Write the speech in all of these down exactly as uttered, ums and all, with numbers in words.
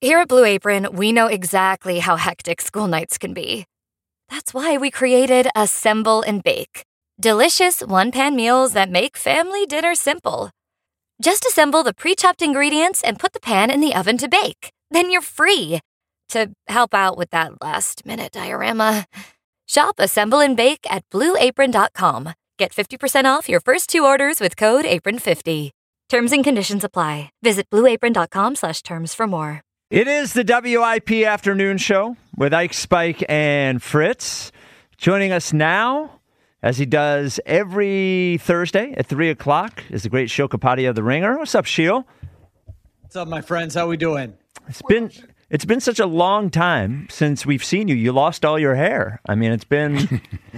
Here at Blue Apron, we know exactly how hectic school nights can be. That's why we created Assemble and Bake. Delicious one-pan meals that make family dinner simple. Just assemble the pre-chopped ingredients and put the pan in the oven to bake. Then you're free to help out with that last-minute diorama. Shop Assemble and Bake at blue apron dot com. Get fifty percent off your first two orders with code apron fifty. Terms and conditions apply. Visit blue apron dot com slash terms for more. It is the W I P Afternoon Show with Ike, Spike, and Fritz. Joining us now, as he does every Thursday at three o'clock, is the great Sheel Kapadia of The Ringer. What's up, Sheel? What's up, my friends? How we doing? It's been it's been such a long time since we've seen you. You lost all your hair. I mean, it's been...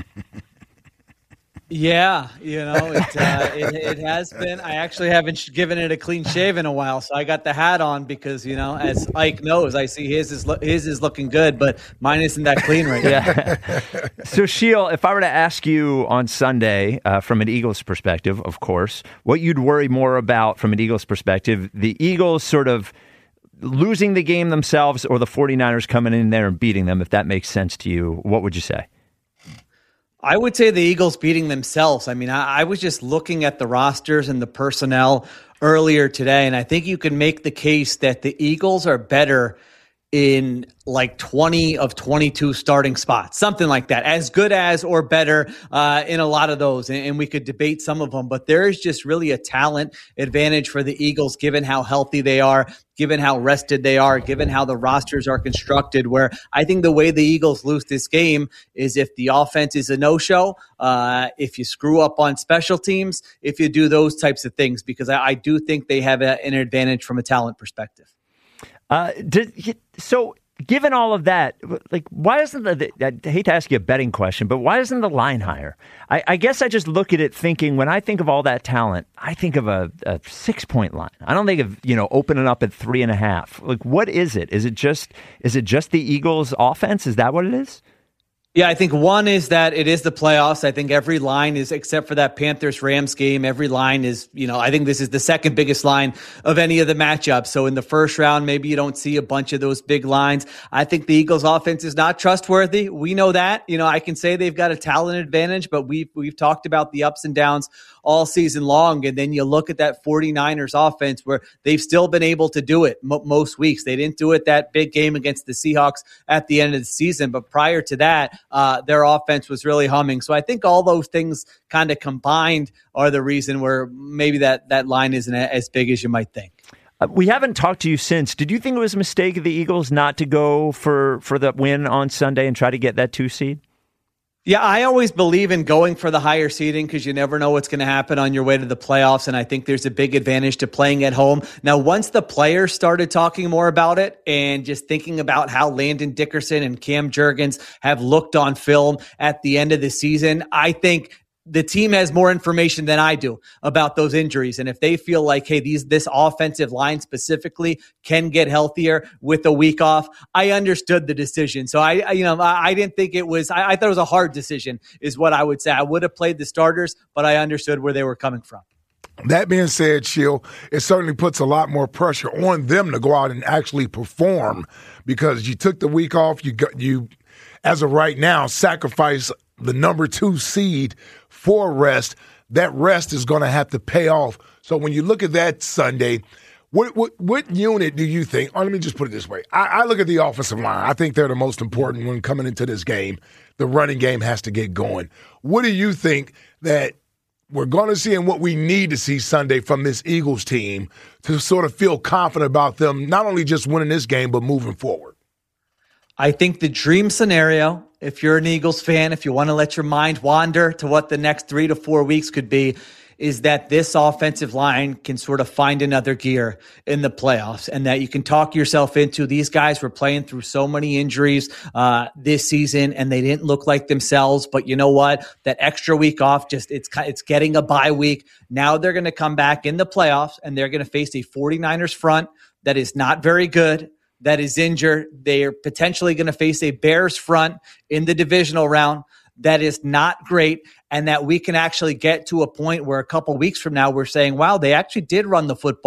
Yeah, you know, it, uh, it it has been. I actually haven't sh- given it a clean shave in a while, so I got the hat on because, you know, as Ike knows, I see his is lo- his is looking good, but mine isn't that clean right now. Yeah. So, Sheel, if I were to ask you on Sunday, uh, from an Eagles perspective, of course, what you'd worry more about from an Eagles perspective, the Eagles sort of losing the game themselves or the 49ers coming in there and beating them, if that makes sense to you, what would you say? I would say the Eagles beating themselves. I mean, I, I was just looking at the rosters and the personnel earlier today, and I think you can make the case that the Eagles are better in like twenty of twenty-two starting spots, something like that, as good as or better uh, in a lot of those. And, and we could debate some of them, but there is just really a talent advantage for the Eagles, given how healthy they are, given how rested they are, given how the rosters are constructed, where I think the way the Eagles lose this game is if the offense is a no-show, uh, if you screw up on special teams, if you do those types of things, because I, I do think they have a, an advantage from a talent perspective. Uh, did, so given all of that, like, why isn't the, I hate to ask you a betting question, but why isn't the line higher? I, I guess I just look at it thinking, when I think of all that talent, I think of a, a six point line. I don't think of, you know, opening up at three and a half. Like, what is it? Is it just, is it just the Eagles offense? Is that what it is? Yeah, I think one is that it is the playoffs. I think every line is, except for that Panthers-Rams game, every line is, you know, I think this is the second biggest line of any of the matchups. So in the first round, maybe you don't see a bunch of those big lines. I think the Eagles offense is not trustworthy. We know that. You know, I can say they've got a talent advantage, but we've, we've talked about the ups and downs all season long. And then you look at that 49ers offense where they've still been able to do it mo- most weeks. They didn't do it that big game against the Seahawks at the end of the season, but prior to that, uh, their offense was really humming. So I think all those things kind of combined are the reason where maybe that, that line isn't as big as you might think. Uh, we haven't talked to you since. Did you think it was a mistake of the Eagles not to go for, for the win on Sunday and try to get that two seed? Yeah, I always believe in going for the higher seeding because you never know what's going to happen on your way to the playoffs, and I think there's a big advantage to playing at home. Now, once the players started talking more about it and just thinking about how Landon Dickerson and Cam Jurgens have looked on film at the end of the season, I think the team has more information than I do about those injuries. And if they feel like, hey, these this offensive line specifically can get healthier with a week off, I understood the decision. So I, I you know, I, I didn't think it was, I, I thought it was a hard decision is what I would say. I would have played the starters, but I understood where they were coming from. That being said, Sheel, it certainly puts a lot more pressure on them to go out and actually perform because you took the week off. You got, you, as of right now, sacrifice the number two seed for rest. That rest is going to have to pay off. So when you look at that Sunday, what what, what unit do you think? Oh, let me just put it this way. I, I look at the offensive line. I think they're the most important one coming into this game. The running game has to get going. What do you think that we're going to see and what we need to see Sunday from this Eagles team to sort of feel confident about them, not only just winning this game, but moving forward? I think the dream scenario, if you're an Eagles fan, if you want to let your mind wander to what the next three to four weeks could be, is that this offensive line can sort of find another gear in the playoffs and that you can talk yourself into. These guys were playing through so many injuries uh, this season and they didn't look like themselves. But you know what? That extra week off, just it's it's getting a bye week. Now they're going to come back in the playoffs and they're going to face a 49ers front that is not very good, that is injured. They are potentially going to face a Bears front in the divisional round that is not great, and that we can actually get to a point where a couple weeks from now we're saying, wow, they actually did run the football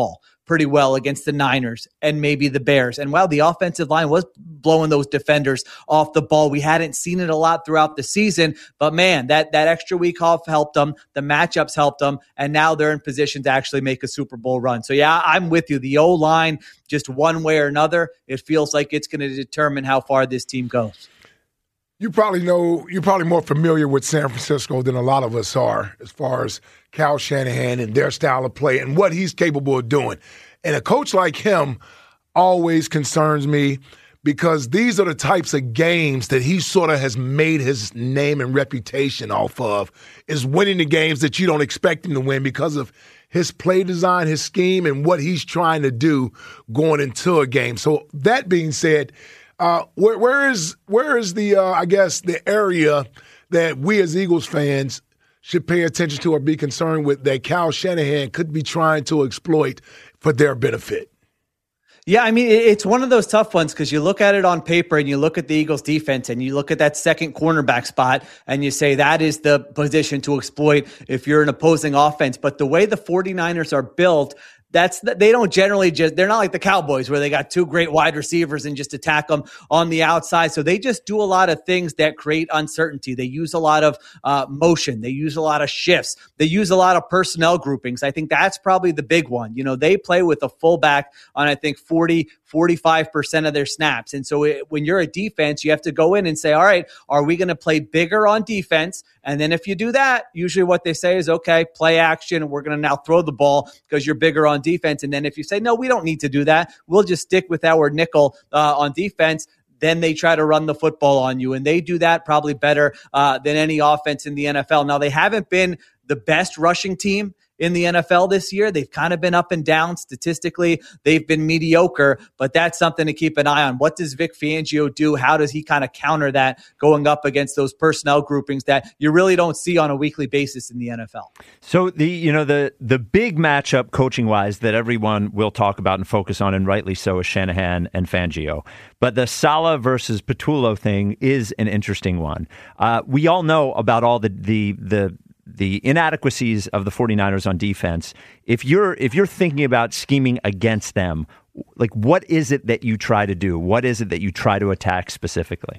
pretty well against the Niners and maybe the Bears. And while the offensive line was blowing those defenders off the ball, we hadn't seen it a lot throughout the season. But man, that, that extra week off helped them. The matchups helped them. And now they're in position to actually make a Super Bowl run. So yeah, I'm with you. The O-line, just one way or another, it feels like it's going to determine how far this team goes. You probably know, you're probably more familiar with San Francisco than a lot of us are as far as Kyle Shanahan and their style of play and what he's capable of doing. And a coach like him always concerns me because these are the types of games that he sort of has made his name and reputation off of, is winning the games that you don't expect him to win because of his play design, his scheme, and what he's trying to do going into a game. So that being said, Uh, where, where is where is the uh, I guess the area that we as Eagles fans should pay attention to or be concerned with that Kyle Shanahan could be trying to exploit for their benefit? Yeah, I mean, it's one of those tough ones because you look at it on paper and you look at the Eagles defense and you look at that second cornerback spot and you say that is the position to exploit if you're an opposing offense. But the way the 49ers are built, That's they don't generally just, they're not like the Cowboys where they got two great wide receivers and just attack them on the outside. So they just do a lot of things that create uncertainty. They use a lot of uh, motion. They use a lot of shifts. They use a lot of personnel groupings. I think that's probably the big one. You know, they play with a fullback on, I think, forty, forty-five percent of their snaps. And so it, when you're a defense, you have to go in and say, all right, are we going to play bigger on defense? And then if you do that, usually what they say is, okay, play action, and we're going to now throw the ball because you're bigger on defense. And then if you say, no, we don't need to do that, we'll just stick with our nickel uh, on defense, then they try to run the football on you. And they do that probably better uh, than any offense in the N F L. Now, they haven't been the best rushing team in the N F L this year. They've kind of been up and down statistically. They've been mediocre, but that's something to keep an eye on. What does Vic Fangio do? How does he kind of counter that going up against those personnel groupings that you really don't see on a weekly basis in the N F L? So the, you know, the, the big matchup coaching wise that everyone will talk about and focus on, and rightly so, is Shanahan and Fangio. But the Saleh versus Patullo thing is an interesting one. Uh, we all know about all the, the, the, the inadequacies of the 49ers on defense. If you're if you're thinking about scheming against them, like, what is it that you try to do? What is it that you try to attack specifically?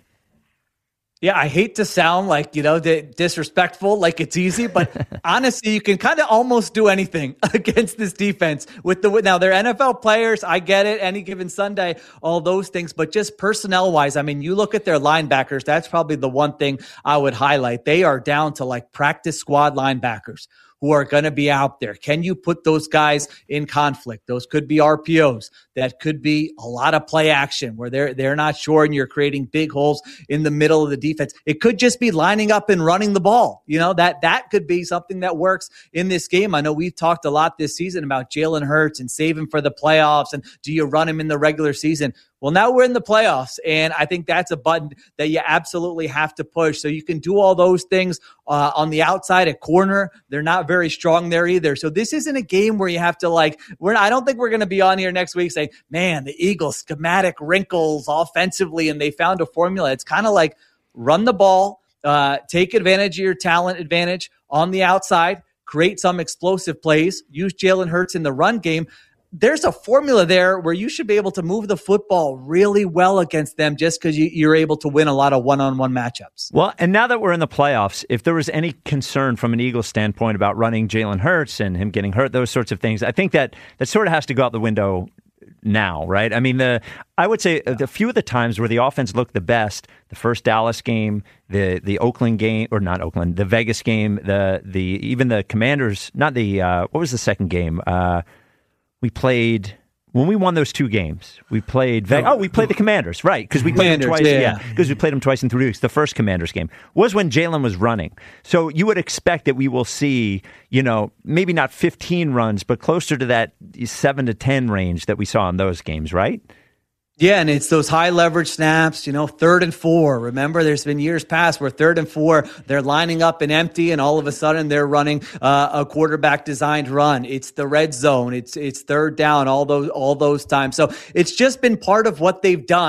Yeah, I hate to sound like, you know, disrespectful, like it's easy, but honestly, you can kind of almost do anything against this defense with the, now they're N F L players. I get it. Any given Sunday, all those things, but just personnel wise, I mean, you look at their linebackers. That's probably the one thing I would highlight. They are down to like practice squad linebackers who are going to be out there. Can you put those guys in conflict? Those could be R P Os. That could be a lot of play action where they're they're not sure and you're creating big holes in the middle of the defense. It could just be lining up and running the ball. You know, that that could be something that works in this game. I know we've talked a lot this season about Jalen Hurts and save him for the playoffs, and do you run him in the regular season? Well, now we're in the playoffs, and I think that's a button that you absolutely have to push. So you can do all those things uh, on the outside at corner. They're not very strong there either. So this isn't a game where you have to like, we're, I don't think we're going to be on here next week saying, man, the Eagles schematic wrinkles offensively, and they found a formula. It's kind of like run the ball, uh, take advantage of your talent advantage on the outside, create some explosive plays, use Jalen Hurts in the run game. There's a formula there where you should be able to move the football really well against them just because you, you're able to win a lot of one-on-one matchups. Well, and now that we're in the playoffs, if there was any concern from an Eagles standpoint about running Jalen Hurts and him getting hurt, those sorts of things, I think that that sort of has to go out the window now, right? I mean, the I would say the few of the times where the offense looked the best, the first Dallas game, the the Oakland game, or not Oakland, the Vegas game, the the even the Commanders, not the uh, what was the second game? Uh, We played when we won those two games. We played. Oh, we played the Commanders, right? Because we played them twice. Yeah, because yeah, we played them twice in three weeks. The first Commanders game was when Jalen was running. So you would expect that we will see, you know, maybe not fifteen runs, but closer to that seven to ten range that we saw in those games, right? Yeah, and it's those high leverage snaps, you know, third and four. Remember, there's been years past where third and four, they're lining up and empty, and all of a sudden they're running uh, a quarterback designed run. It's the red zone. It's it's third down all those all those times. So it's just been part of what they've done.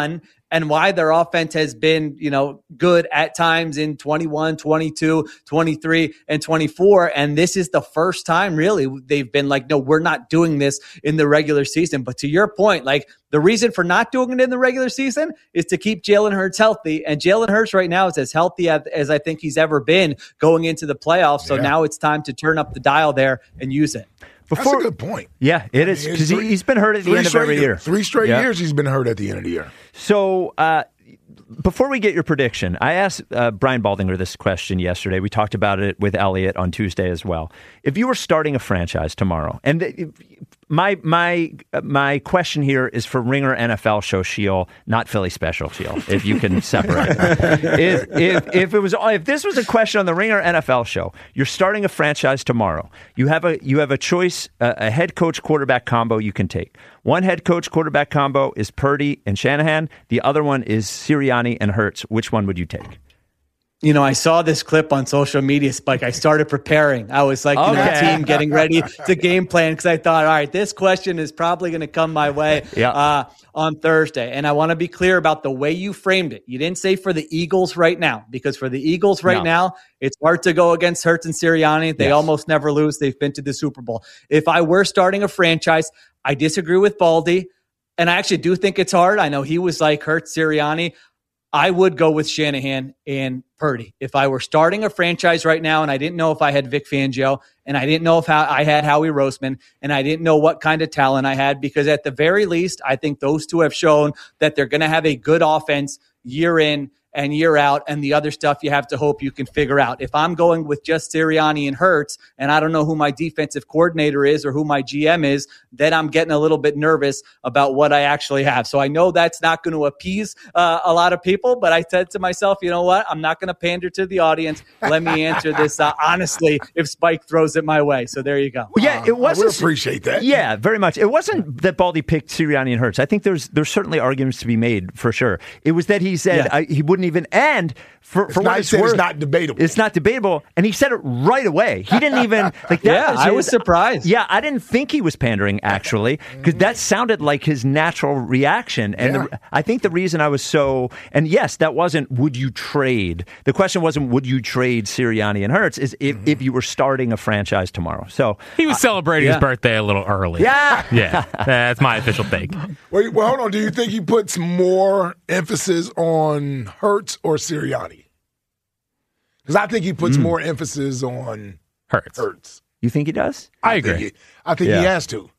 and why their offense has been, you know, good at times in twenty-one, twenty-two, twenty-three, and twenty-four. And this is the first time really they've been like, no, we're not doing this in the regular season. But to your point, like the reason for not doing it in the regular season is to keep Jalen Hurts healthy. And Jalen Hurts right now is as healthy as, as I think he's ever been going into the playoffs. So yeah. now it's time to turn up the dial there and use it. Before, That's a good point. Yeah, it is, because he, he's been hurt at the end of every year. Three straight yeah. years he's been hurt at the end of the year. So uh, before we get your prediction, I asked uh, Brian Baldinger this question yesterday. We talked about it with Elliot on Tuesday as well. If you were starting a franchise tomorrow, and the, my my my question here is for Ringer N F L show Sheil, not Philly Special Sheil, if you can separate them. if, if, if it was if this was a question on the Ringer N F L show, you're starting a franchise tomorrow. You have a you have a choice, a, a head coach quarterback combo you can take. One head coach quarterback combo is Purdy and Shanahan. The other one is Sirianni and Hurts. Which one would you take? You know, I saw this clip on social media, Spike. I started preparing. I was like, you okay. know, team getting ready to game plan because I thought, all right, this question is probably going to come my way yeah. uh, on Thursday. And I want to be clear about the way you framed it. You didn't say for the Eagles right now, because for the Eagles right no. now, it's hard to go against Hurts and Sirianni. They yes. almost never lose. They've been to the Super Bowl. If I were starting a franchise, I disagree with Baldy. And I actually do think it's hard. I know he was like Hurts, Sirianni. I would go with Shanahan and Purdy. If I were starting a franchise right now and I didn't know if I had Vic Fangio and I didn't know if I had Howie Roseman and I didn't know what kind of talent I had, because at the very least, I think those two have shown that they're going to have a good offense year in and year out, and the other stuff you have to hope you can figure out. If I'm going with just Sirianni and Hurts, and I don't know who my defensive coordinator is or who my G M is, then I'm getting a little bit nervous about what I actually have. So I know that's not going to appease uh, a lot of people, but I said to myself, you know what? I'm not going to pander to the audience. Let me answer this uh, honestly if Spike throws it my way. So there you go. Well, yeah, it wasn't. I would appreciate that. Yeah, very much. It wasn't that Baldy picked Sirianni and Hurts. I think there's there's certainly arguments to be made for sure. It was that he said yeah. I, he wouldn't even and for, for it's what not, it's worth, it's not debatable. It's not debatable, and he said it right away. He didn't even like that. Yeah, was I his, was surprised. Yeah, I didn't think he was pandering actually, because that sounded like his natural reaction. And yeah. the, I think the reason I was so and yes, that wasn't would you trade. The question wasn't would you trade Sirianni and Hurts. Is if, mm-hmm. if you were starting a franchise tomorrow. So he was celebrating uh, yeah. his birthday a little early. Yeah, yeah, that's my official take. Wait, well, hold on. Do you think he puts more emphasis on Hurts or Sirianni? Because I think he puts mm. more emphasis on Hurts. Hurts. You think he does? I, I agree. Think he, I think yeah. he has to.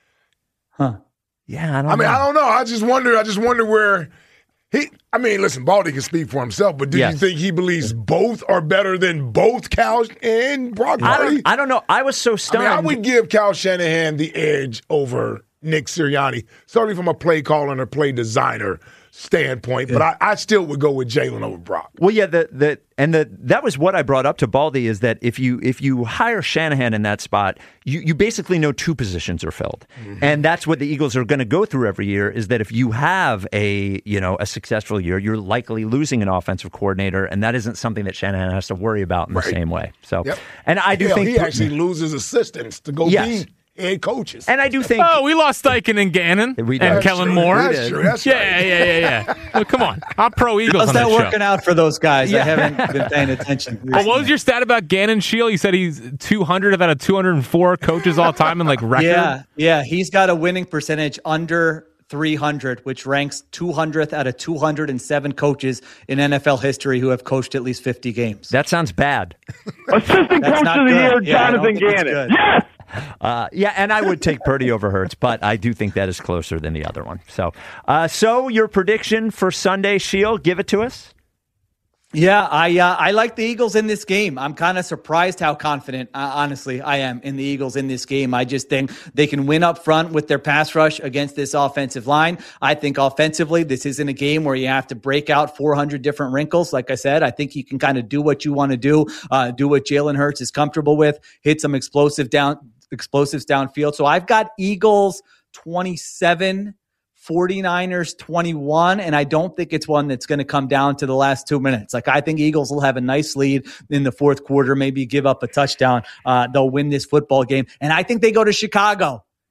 Huh. Yeah, I don't I mean, know. I don't know. I just wonder, I just wonder where he, I mean, listen, Baldy can speak for himself, but do yes. you think he believes both are better than both Cal and Brock Purdy? I don't, I don't know. I was so stunned. I mean, I would give Cal Shanahan the edge over Nick Sirianni, certainly from a play caller or play designer standpoint, but I, I still would go with Jalen over Brock. Well, yeah, the the and the that was what I brought up to Baldy, is that if you if you hire Shanahan in that spot, you, you basically know two positions are filled, mm-hmm. and that's what the Eagles are going to go through every year. Is that if you have a you know a successful year, you're likely losing an offensive coordinator, and that isn't something that Shanahan has to worry about in right. the same way. So, yep. and I do Hell, think he actually loses assistants to go yes. be head coaches. And I do think... Oh, we lost Steichen and Gannon we and that's Kellen true. Moore. That's true. That's yeah, right. yeah, yeah, yeah, yeah. Well, come on. I'm pro Eagles How's on that this working show. out for those guys? Yeah. I haven't been paying attention. Well, what was your stat about Gannon Shield? You said he's two hundred out of two hundred four coaches all time in like record? Yeah, yeah. He's got a winning percentage under three hundred, which ranks two hundredth out of two hundred seven coaches in N F L history who have coached at least fifty games. That sounds bad. Assistant Coach of the Year, yeah, Jonathan Gannon. Yes! Uh, yeah, and I would take Purdy over Hurts, but I do think that is closer than the other one. So, uh, so your prediction for Sunday, Sheil, give it to us. Yeah, I uh, I like the Eagles in this game. I'm kind of surprised how confident, uh, honestly, I am in the Eagles in this game. I just think they can win up front with their pass rush against this offensive line. I think offensively, this isn't a game where you have to break out four hundred different wrinkles. Like I said, I think you can kind of do what you want to do, uh, do what Jalen Hurts is comfortable with, hit some explosive down explosives downfield. So I've got Eagles twenty-seven, forty-niners twenty-one, and I don't think it's one that's going to come down to the last two minutes. Like, I think Eagles will have a nice lead in the fourth quarter, maybe give up a touchdown. Uh, they'll win this football game, and I think they go to Chicago.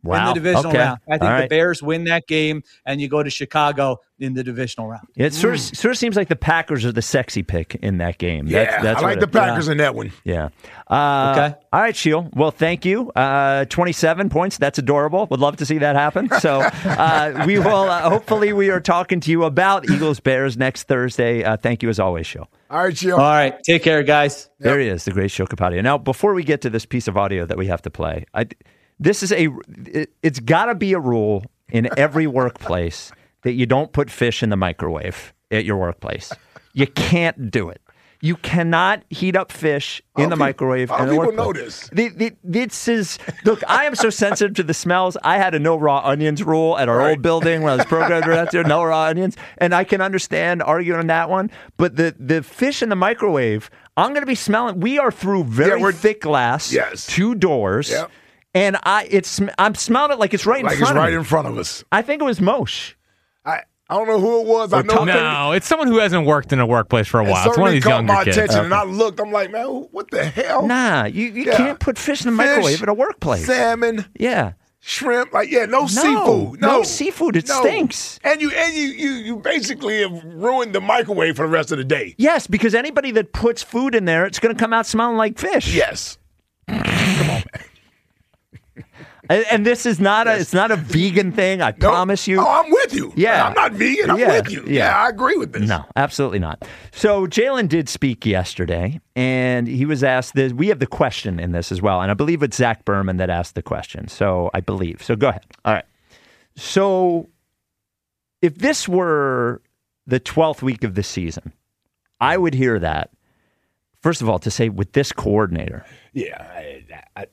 Wow. in the divisional Okay. round. I think All the right. Bears win that game, and you go to Chicago in the divisional round. It sort of, sort of seems like the Packers are the sexy pick in that game. Yeah, That's, that's I like what the it- Packers in that one. Yeah. Uh, Okay. All right, Sheil. Well, thank you. Uh, twenty-seven points. That's adorable. Would love to see that happen. So uh, we will. Uh, hopefully, we are talking to you about Eagles Bears next Thursday. Uh, thank you as always, Sheil. All right, Sheil. All right. Take care, guys. There he is, the great Sheil Kapadia. Now, before we get to this piece of audio that we have to play, I, this is a. It, it's got to be a rule in every workplace that you don't put fish in the microwave at your workplace. You can't do it. You cannot heat up fish in the people- microwave. how in the people workplace. know this? The, the, this is look. I am so sensitive to the smells. I had a no raw onions rule at our Right. old building when I was program director. No raw onions, and I can understand arguing on that one. But the the fish in the microwave, I'm going to be smelling. We are through very Yeah, we're- thick glass. Yes. two doors. Yep. And I, it's I'm smelling it like it's right in Like front it's of right me. in front of us. I think it was Moshe. I, I don't know who it was. I Or know Tucker. No, it's someone who hasn't worked in a workplace for a it while. It's one of certainly these caught younger my kids. attention, and I looked. I'm like, man, what the hell? Nah, you, you Yeah. can't put fish in the Fish, microwave at a workplace. Salmon, Yeah. shrimp, like yeah, no, seafood. No. no seafood. It No. stinks. And you and you you you basically have ruined the microwave for the rest of the day. Yes, because anybody that puts food in there, it's going to come out smelling like fish. Yes. And, and this is not a it's not a vegan thing. I No. promise you. Oh, I'm with you. Yeah. I'm not vegan. I'm Yeah. with you. Yeah. Yeah. I agree with this. No, absolutely not. So Jalen did speak yesterday, and he was asked this. We have the question in this as well, and I believe it's Zach Berman that asked the question. So I believe. So go ahead. All right. So if this were the twelfth week of the season, I would hear that. First of all, to say with this coordinator, Yeah. I, I,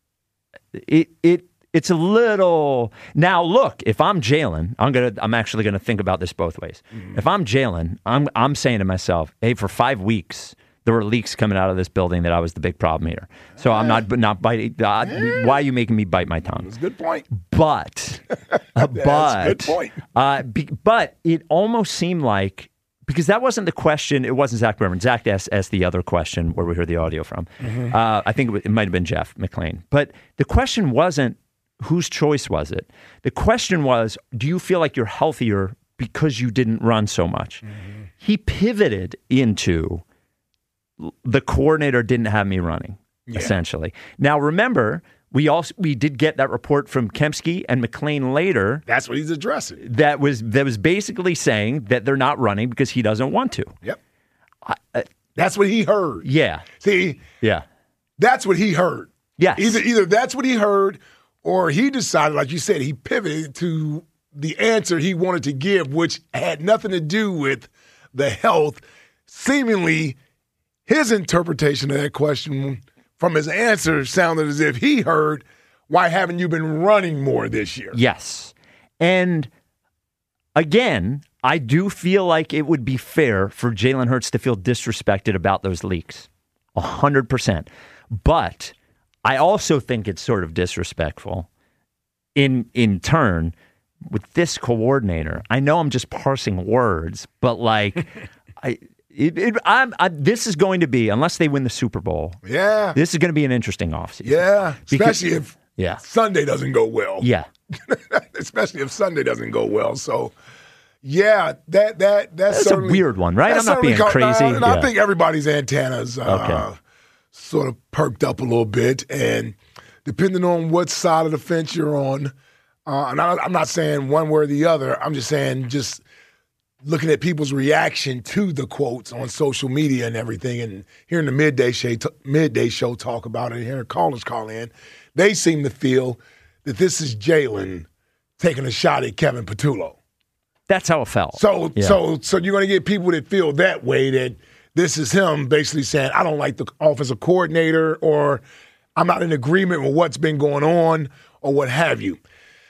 it it it's a little now. Look, if I'm Jalen, I'm gonna I'm actually gonna think about this both ways. Mm-hmm. If I'm Jalen, I'm I'm saying to myself, hey, for five weeks there were leaks coming out of this building that I was the big problem here. So I'm not not biting. Uh, why are you making me bite my tongue? that's a good point. But uh, but That's a good point. Uh, be, but it almost seemed like. Because that wasn't the question. It wasn't Zach Berman. Zach asked, asked the other question where we heard the audio from. Mm-hmm. Uh, I think it, w- it might have been Jeff McClain. But the question wasn't whose choice was it. The question was, do you feel like you're healthier because you didn't run so much? Mm-hmm. He pivoted into the coordinator didn't have me running, Yeah. essentially. Now, remember, we also we did get that report from Kempsky and McClain later That's what he's addressing. that was that was basically saying that they're not running because he doesn't want to. Yep. That's what he heard. Yeah, See, yeah, that's what he heard. yes. Either either that's what he heard, or he decided, like you said, he pivoted to the answer he wanted to give, which had nothing to do with the health. Seemingly, his interpretation of that question from his answer sounded as if he heard, "Why haven't you been running more this year?" Yes. And again, I do feel like it would be fair for Jalen Hurts to feel disrespected about those leaks. A hundred percent. But I also think it's sort of disrespectful in in turn with this coordinator. I know I'm just parsing words, but like I it, it, I'm, I, this is going to be, unless they win the Super Bowl, Yeah. this is going to be an interesting offseason. Yeah. Because- Especially if Yeah. Sunday doesn't go well. Yeah. Especially if Sunday doesn't go well. So, yeah, that that that's, That's a certainly, weird one, right? that I'm not certainly being caught- crazy. And Yeah. I think everybody's antennas uh, Okay. sort of perked up a little bit, and depending on what side of the fence you're on, uh, and I, I'm not saying one way or the other. I'm just saying just looking at people's reaction to the quotes on social media and everything, and hearing the midday show, midday show talk about it, and hearing callers call in, they seem to feel that this is Jalen taking a shot at Kevin Patullo. That's how it felt. So, Yeah. so, so you're going to get people that feel that way, that this is him basically saying, I don't like the offensive coordinator, or I'm not in agreement with what's been going on, or what have you.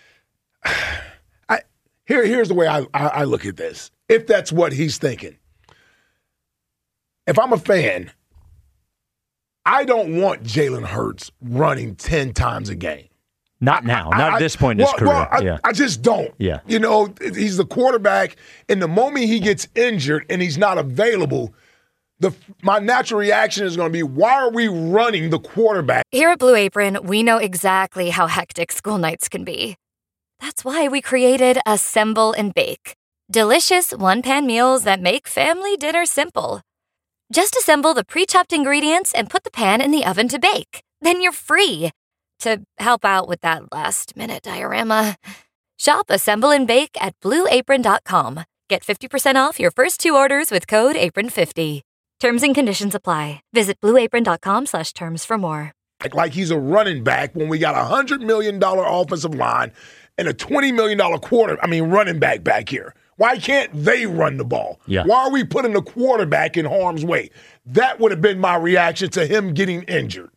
I, here, here's the way I, I, I look at this. If that's what he's thinking, if I'm a fan, I don't want Jalen Hurts running ten times a game. Not now. Not I- at this point in his well, career. well, I, yeah. I just don't. Yeah. You know, he's the quarterback, and the moment he gets injured and he's not available, the my natural reaction is going to be, why are we running the quarterback? Here at Blue Apron, we know exactly how hectic school nights can be. That's why we created Assemble and Bake. Delicious one-pan meals that make family dinner simple. Just assemble the pre-chopped ingredients and put the pan in the oven to bake. Then you're free to help out with that last-minute diorama. Shop Assemble and Bake at blue apron dot com. Get fifty percent off your first two orders with code apron fifty. Terms and conditions apply. Visit blue apron dot com slash terms for more. Like he's a running back when we got a one hundred million dollars offensive line and a twenty million dollars quarter, I mean, running back back here. Why can't they run the ball? Yeah. Why are we putting the quarterback in harm's way? That would have been my reaction to him getting injured.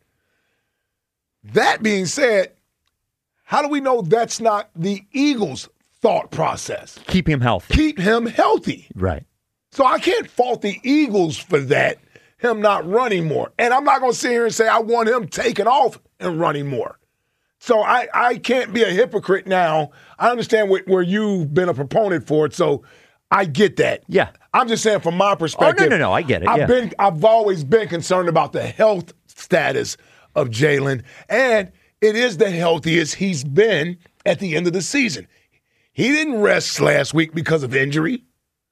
That being said, how do we know that's not the Eagles' thought process? Keep him healthy. Keep him healthy. Right. So I can't fault the Eagles for that, him not running more. And I'm not going to sit here and say I want him taking off and running more. So I, I can't be a hypocrite now. I understand wh- where you've been a proponent for it, so I get that. Yeah. I'm just saying from my perspective. Oh, no, no, no, I get it, I've yeah. been, I've always been concerned about the health status of Jalen, and it is the healthiest he's been at the end of the season. He didn't rest last week because of injury.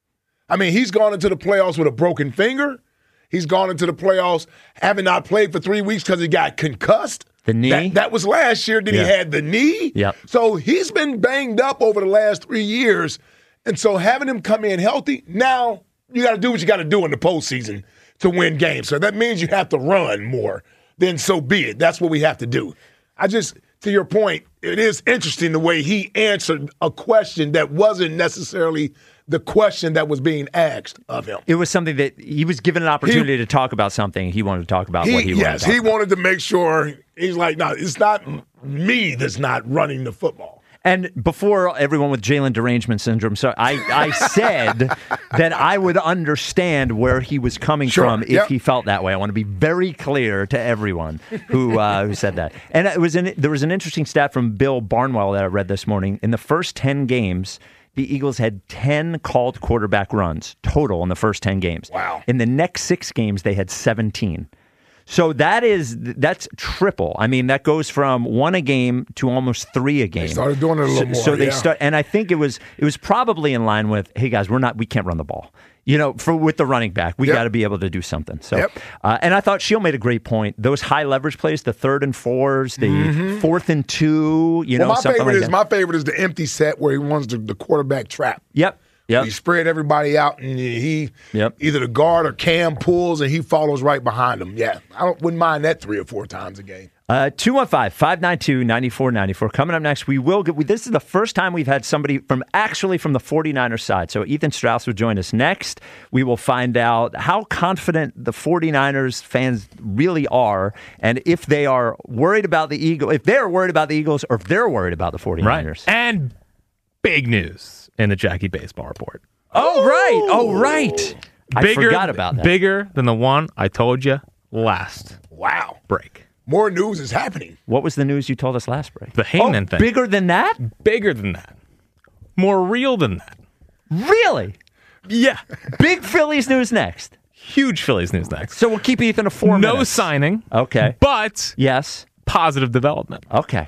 I mean, he's gone into the playoffs with a broken finger. He's gone into the playoffs having not played for three weeks because he got concussed. The knee? That, that was last year. Then Yeah. he had the knee. Yep. So he's been banged up over the last three years. And so having him come in healthy, now you got to do what you got to do in the postseason to win games. So that means you have to run more. Then so be it. That's what we have to do. I just, to your point, it is interesting the way he answered a question that wasn't necessarily the question that was being asked of him. It was something that he was given an opportunity he, to talk about something. He wanted to talk about he, what he wanted yes, to talk he about. wanted to make sure. He's like, no, it's not me that's not running the football. And before everyone with Jalen derangement syndrome, so I, I said that I would understand where he was coming sure, from if yep. he felt that way. I want to be very clear to everyone who uh, who said that. And it was an, there was an interesting stat from Bill Barnwell that I read this morning. In the first ten games, the Eagles had ten called quarterback runs total in the first ten games. Wow. In the next six games, they had seventeen. So that is that's triple. I mean, that goes from one a game to almost three a game. They started doing it a little so, more. So they yeah. start, and I think it was it was probably in line with, hey guys, we're not we can't run the ball. You know, for with the running back, we yep. got to be able to do something. So, yep. uh, and I thought Shield made a great point. Those high leverage plays, the third and fours, the mm-hmm. fourth and two. You well, know, my something favorite like is that. my favorite is the empty set where he runs the, the quarterback trap. Yep. Yep. He spread everybody out, and he yep. either the guard or Cam pulls, and he follows right behind him. Yeah, I don't, wouldn't mind that three or four times a game. Uh, two one five, five nine two, nine four nine four. Coming up next, we will get, we, this is the first time we've had somebody from actually from the 49ers side. So Ethan Strauss will join us next. We will find out how confident the 49ers fans really are, and if they are worried about the Eagles, if they're worried about the Eagles, or if they're worried about the 49ers. Right. And big news in the Jackie Baseball Report. Oh, right. Oh, right. I Bigger, forgot about that. Bigger than the one I told you last Wow. break. More news is happening. What was the news you told us last break? The Heyman oh, thing. Bigger than that? Bigger than that. More real than that. Really? Yeah. Big Phillies news next. Huge Phillies news next. So we'll keep Ethan to four no minutes. No signing. Okay. But yes, positive development. Okay.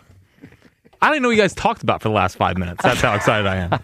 I don't even know what you guys talked about for the last five minutes. That's how excited I am.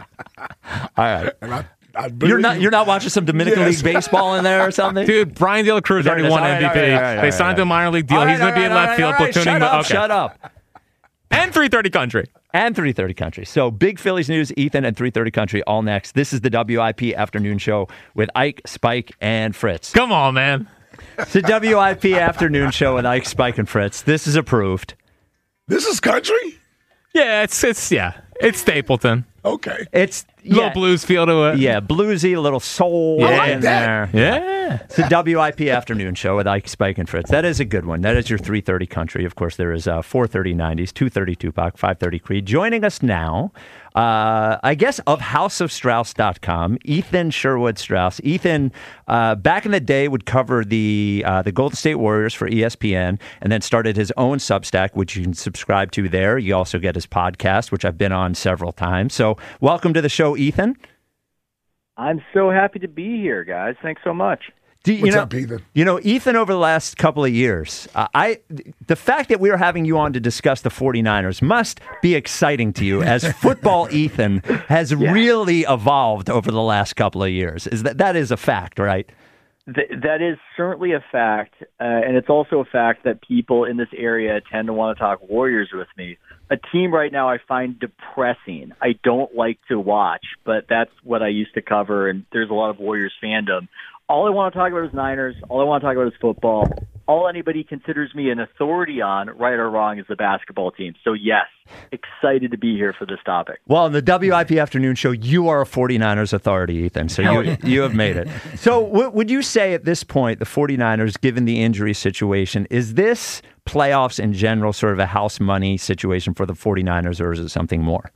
All right. And I, I you're not you're not watching some Dominican yes. League baseball in there or something? Dude, Brian De La Cruz already won right, M V P. All right, all right, all right, they signed all right. to a minor league deal. All He's right, going to be in all right, left field all right, platooning. Shut up, okay. shut up. And three thirty Country. And three thirty Country. So big Phillies news, Ethan, and three thirty Country all next. This is the W I P Afternoon Show with Ike, Spike, and Fritz. Come on, man. It's the W I P Afternoon Show with Ike, Spike, and Fritz. This is approved. This is country? Yeah, it's it's yeah. It's Stapleton. Okay. It's A little yeah, blues feel to it. Yeah, bluesy, a little soul Yeah. in I like that. there. Yeah. It's the W I P Afternoon Show with Ike, Spike, and Fritz. That is a good one. That is your three thirty Country. Of course, there is uh, four thirty nineties, two thirty Tupac, five thirty Creed. Joining us now, uh, I guess, of house of strauss dot com, Ethan Sherwood Strauss. Ethan, uh, back in the day, would cover the uh, the Golden State Warriors for E S P N, and then started his own Substack, which you can subscribe to there. You also get his podcast, which I've been on several times. So welcome to the show, Ethan. I'm so happy to be here, guys. Thanks so much. Do you What's know, up, Ethan? You know, Ethan, over the last couple of years, uh, I the fact that we're having you on to discuss the 49ers must be exciting to you as football Ethan has yeah. really evolved over the last couple of years. Is that that is a fact, right? Th- that is certainly a fact, uh, and it's also a fact that people in this area tend to want to talk Warriors with me. A team right now I find depressing. I don't like to watch, but that's what I used to cover, and there's a lot of Warriors fandom. All I want to talk about is Niners. All I want to talk about is football. All anybody considers me an authority on, right or wrong, is the basketball team. So, yes, excited to be here for this topic. Well, in the W I P Afternoon Show, you are a 49ers authority, Ethan. So you you have made it. So w- would you say at this point, the 49ers, given the injury situation, is this playoffs in general sort of a house money situation for the 49ers, or is it something more?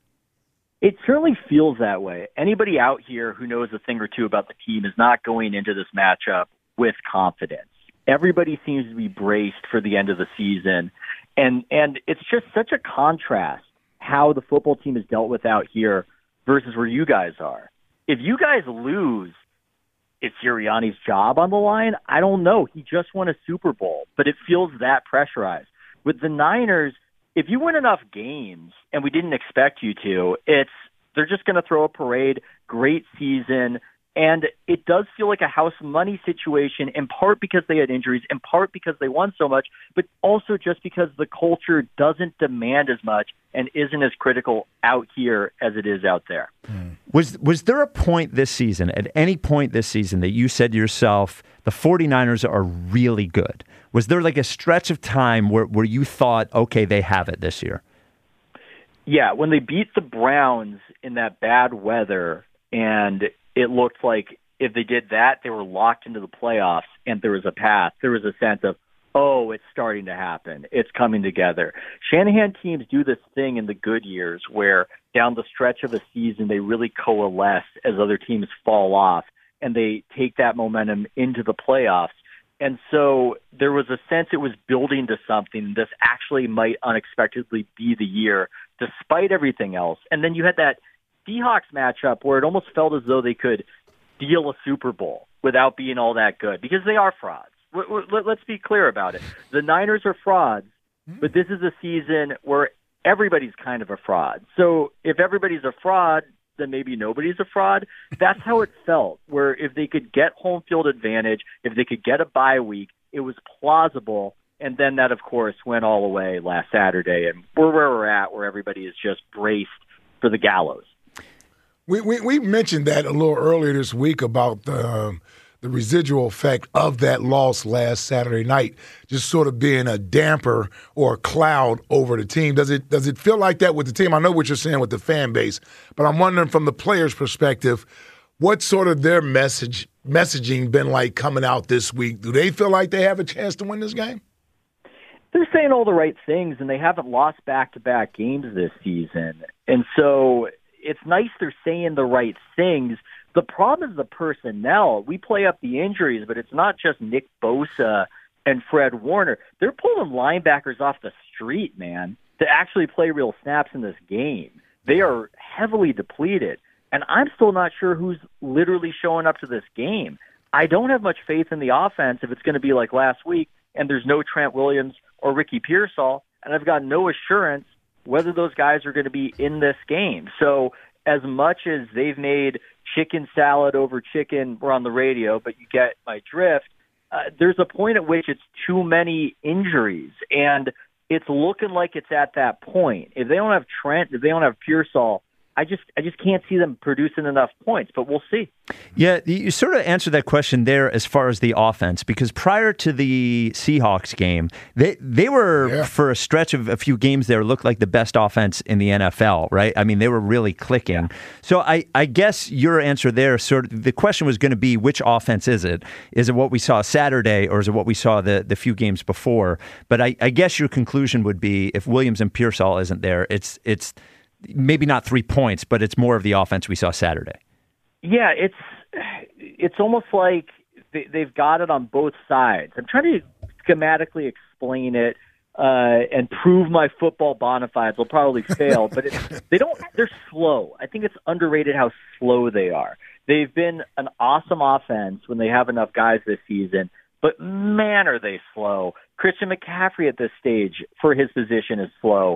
It certainly feels that way. Anybody out here who knows a thing or two about the team is not going into this matchup with confidence. Everybody seems to be braced for the end of the season. And and it's just such a contrast how the football team is dealt with out here versus where you guys are. If you guys lose, is Sirianni's job on the line? I don't know. He just won a Super Bowl, but it feels that pressurized. With the Niners, if you win enough games, and we didn't expect you to, it's they're just going to throw a parade, great season, and it does feel like a house money situation, in part because they had injuries, in part because they won so much, but also just because the culture doesn't demand as much and isn't as critical out here as it is out there. Mm. Was was there a point this season, at any point this season, that you said to yourself, the 49ers are really good? Was there like a stretch of time where, where you thought, okay, they have it this year? Yeah, when they beat the Browns in that bad weather, and it looked like if they did that, they were locked into the playoffs, and there was a path. There was a sense of, oh, it's starting to happen. It's coming together. Shanahan teams do this thing in the good years where down the stretch of a season, they really coalesce as other teams fall off, and they take that momentum into the playoffs. And so there was a sense it was building to something. This actually might unexpectedly be the year, despite everything else. And then you had that Seahawks matchup where it almost felt as though they could steal a Super Bowl without being all that good, because they are frauds. Let's be clear about it. The Niners are frauds, but this is a season where everybody's kind of a fraud. So if everybody's a fraud, then maybe nobody's a fraud. That's how it felt, where if they could get home field advantage, if they could get a bye week, it was plausible. And then that, of course, went all away last Saturday. And we're where we're at, where everybody is just braced for the gallows. We we, we mentioned that a little earlier this week about the, um, the residual effect of that loss last Saturday night, just sort of being a damper or a cloud over the team. Does it does it feel like that with the team? I know what you're saying with the fan base, but I'm wondering from the players' perspective, what's sort of their message messaging been like coming out this week? Do they feel like they have a chance to win this game? They're saying all the right things, and they haven't lost back-to-back games this season. And so it's nice they're saying the right things. The problem is the personnel. We play up the injuries, but it's not just Nick Bosa and Fred Warner. They're pulling linebackers off the street, man, to actually play real snaps in this game. They are heavily depleted, and I'm still not sure who's literally showing up to this game. I don't have much faith in the offense if it's going to be like last week, and there's no Trent Williams or Ricky Pearsall, and I've got no assurance whether those guys are going to be in this game. So as much as they've made chicken salad over chicken, we're on the radio, but you get my drift, uh, there's a point at which it's too many injuries, and it's looking like it's at that point. If they don't have Trent, if they don't have Pearsall, I just I just can't see them producing enough points, but we'll see. Yeah, you sort of answered that question there as far as the offense, because prior to the Seahawks game, they they were, yeah. for a stretch of a few games there, looked like the best offense in the N F L, right? I mean, they were really clicking. Yeah. So I, I guess your answer there, sort of, the question was going to be, which offense is it? Is it what we saw Saturday, or is it what we saw the, the few games before? But I, I guess your conclusion would be, if Williams and Pearsall isn't there, it's it's maybe not three points, but it's more of the offense we saw Saturday. Yeah, it's it's almost like they, they've got it on both sides. I'm trying to schematically explain it uh, and prove my football bona fides. Will probably fail, but it's, they don't. They're slow. I think it's underrated how slow they are. They've been an awesome offense when they have enough guys this season, but man, are they slow. Christian McCaffrey at this stage for his position is slow.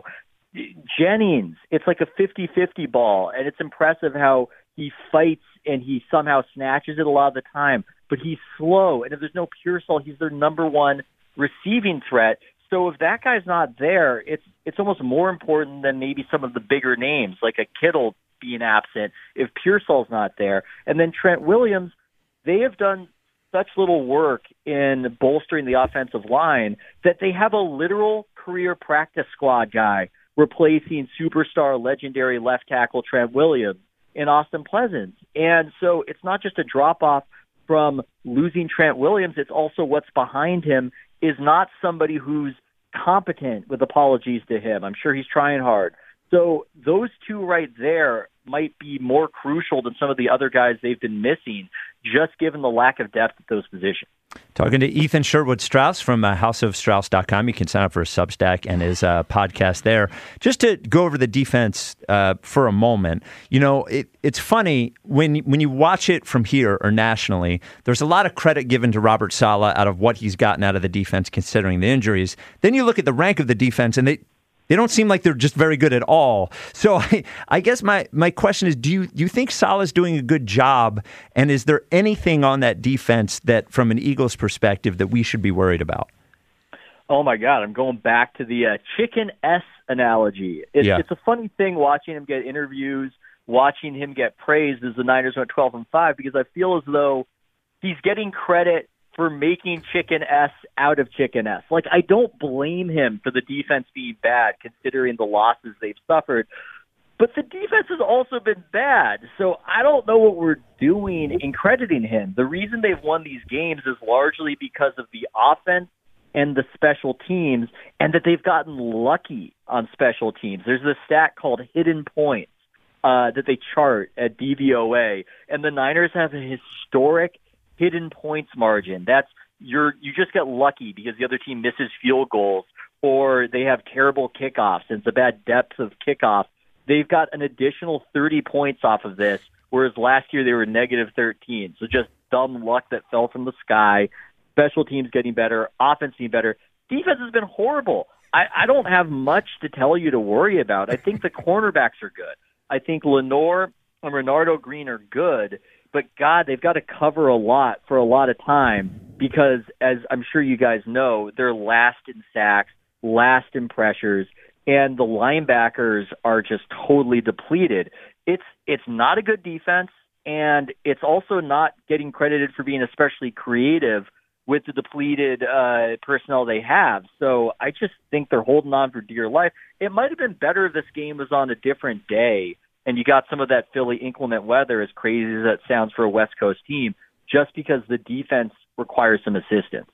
Jennings, it's like a fifty-fifty ball, and it's impressive how he fights and he somehow snatches it a lot of the time, but he's slow. And if there's no Pearsall, he's their number one receiving threat. So if that guy's not there, it's it's almost more important than maybe some of the bigger names, like a Kittle being absent, if Pearsall's not there. And then Trent Williams, they have done such little work in bolstering the offensive line that they have a literal career practice squad guy replacing superstar legendary left tackle Trent Williams in Austin Pleasant. And so it's not just a drop-off from losing Trent Williams, it's also what's behind him is not somebody who's competent, with apologies to him. I'm sure he's trying hard. So those two right there might be more crucial than some of the other guys they've been missing, just given the lack of depth at those positions. Talking to Ethan Sherwood-Strauss from uh, house of strauss dot com. You can sign up for his Substack and his uh, podcast there. Just to go over the defense uh, for a moment, you know, it, it's funny when, when you watch it from here or nationally, there's a lot of credit given to Robert Saleh out of what he's gotten out of the defense considering the injuries. Then you look at the rank of the defense and they They don't seem like they're just very good at all. So I, I guess my, my question is, do you do you think Saleh's doing a good job? And is there anything on that defense that, from an Eagles perspective, that we should be worried about? Oh, my God. I'm going back to the uh, chicken S analogy. It's, yeah. it's a funny thing watching him get interviews, watching him get praised as the Niners went twelve and five, because I feel as though he's getting credit for making chicken S out of chicken S. Like, I don't blame him for the defense being bad, considering the losses they've suffered. But the defense has also been bad. So I don't know what we're doing in crediting him. The reason they've won these games is largely because of the offense and the special teams, and that they've gotten lucky on special teams. There's this stat called hidden points uh, that they chart at D V O A, and the Niners have a historic hidden points margin. That's you're you just get lucky because the other team misses field goals, or they have terrible kickoffs and it's a bad depth of kickoff. They've got an additional thirty points off of this, whereas last year they were negative thirteen. So just dumb luck that fell from the sky. Special teams getting better, offense getting better. Defense has been horrible. I, I don't have much to tell you to worry about. I think the cornerbacks are good. I think Lenore and Renardo Green are good. But, God, they've got to cover a lot for a lot of time because, as I'm sure you guys know, they're last in sacks, last in pressures, and the linebackers are just totally depleted. It's it's not a good defense, and it's also not getting credited for being especially creative with the depleted uh, personnel they have. So I just think they're holding on for dear life. It might have been better if this game was on a different day, and you got some of that Philly inclement weather, as crazy as that sounds for a West Coast team, just because the defense requires some assistance.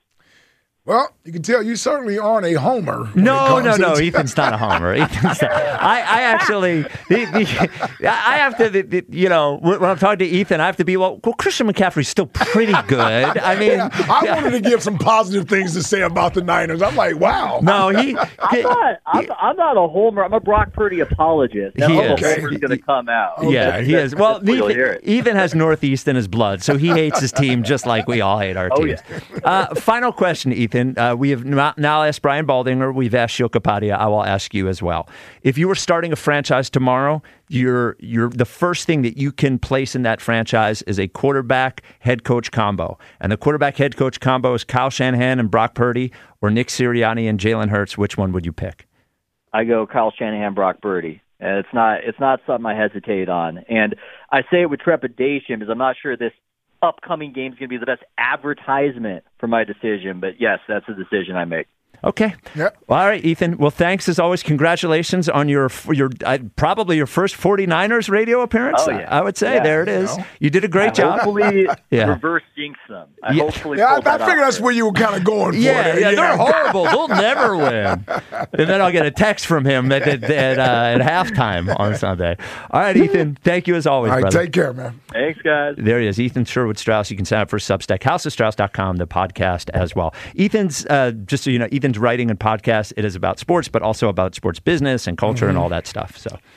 Well, you can tell you certainly aren't a homer. No, no, no. Ethan's not a homer. Ethan's not. I, I actually, the, the, I have to, the, the, you know, when I'm talking to Ethan, I have to be, well, well Christian McCaffrey's still pretty good. I mean, yeah, I wanted to give some positive things to say about the Niners. I'm like, wow. No, he. I'm not. I'm, I'm not a homer. I'm a Brock Purdy apologist. That he whole is. homer's going to come out. Yeah, that's, he that's, is. Well, Ethan, Ethan has Northeast in his blood, so he hates his team just like we all hate our oh, teams. Yeah. uh, final question, Ethan. Uh, we have now asked Brian Baldinger. We've asked Sheil Kapadia. I will ask you as well. If you were starting a franchise tomorrow, you're, you're, the first thing that you can place in that franchise is a quarterback head coach combo. And the quarterback head coach combo is Kyle Shanahan and Brock Purdy, or Nick Sirianni and Jalen Hurts. Which one would you pick? I go Kyle Shanahan, Brock Purdy. And it's not it's not something I hesitate on. And I say it with trepidation because I'm not sure this upcoming game is going to be the best advertisement for my decision. But, yes, that's the decision I make. Okay. Yep. Well, all right, Ethan. Well, thanks as always. Congratulations on your your uh, probably your first forty-niners radio appearance. Oh, yeah. I would say yeah, there it is. you know. You did a great I job. Hopefully, yeah. reverse jinx them. I Yeah. hopefully Yeah, I, I pull that figured off that's there. where you were kind of going for Yeah, there. yeah, they're horrible. They'll never win. And then I'll get a text from him at at, at, uh, at halftime on Sunday. All right, Ethan. Thank you as always, All right, brother. take care, man. Thanks, guys. There he is, Ethan Sherwood-Strauss. You can sign up for Substack, house of strauss dot com, the podcast as well. Ethan's, uh, just so you know, Ethan's writing and podcast, it is about sports, but also about sports business and culture mm-hmm. and all that stuff. So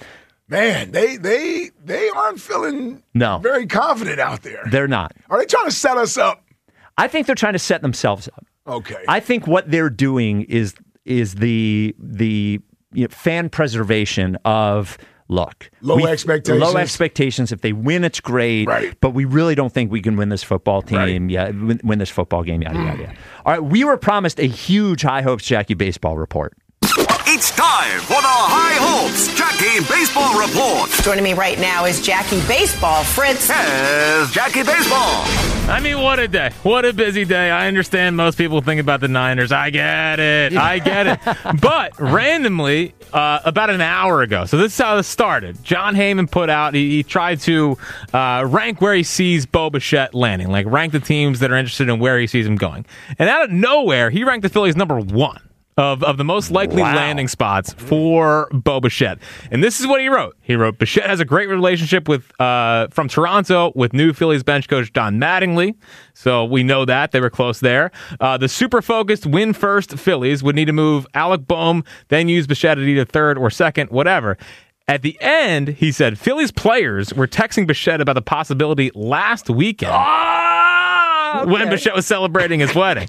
Man, they they they aren't feeling No. very confident out there. They're not. Are they trying to set us up? I think they're trying to set themselves up. Okay. I think what they're doing is is the the you know, fan preservation of look. Low we, expectations. Low expectations. If they win, it's great. Right. But we really don't think we can win this football team. Right. Yeah, win, win this football game. Yada yada yada. All right, we were promised a huge High Hopes Jackie baseball report. It's time for the High Hopes Jackie Baseball Report. Joining me right now is Jackie Baseball. Fritz. Here's Jackie Baseball. I mean, what a day. What a busy day. I understand most people think about the Niners. I get it. I get it. But randomly, uh, about an hour ago, so this is how this started. John Heyman put out, he, he tried to uh, rank where he sees Bo Bichette landing, like rank the teams that are interested in where he sees him going. And out of nowhere, he ranked the Phillies number one. Of, of the most likely Wow. landing spots for Bo Bichette. And this is what he wrote. He wrote, Bichette has a great relationship with uh, from Toronto with new Phillies bench coach Don Mattingly. So we know that. They were close there. Uh, the super focused win first Phillies would need to move Alec Boehm, then use Bichette at either third or second, whatever. At the end, he said, Phillies players were texting Bichette about the possibility last weekend Oh, okay. when Bichette was celebrating his wedding.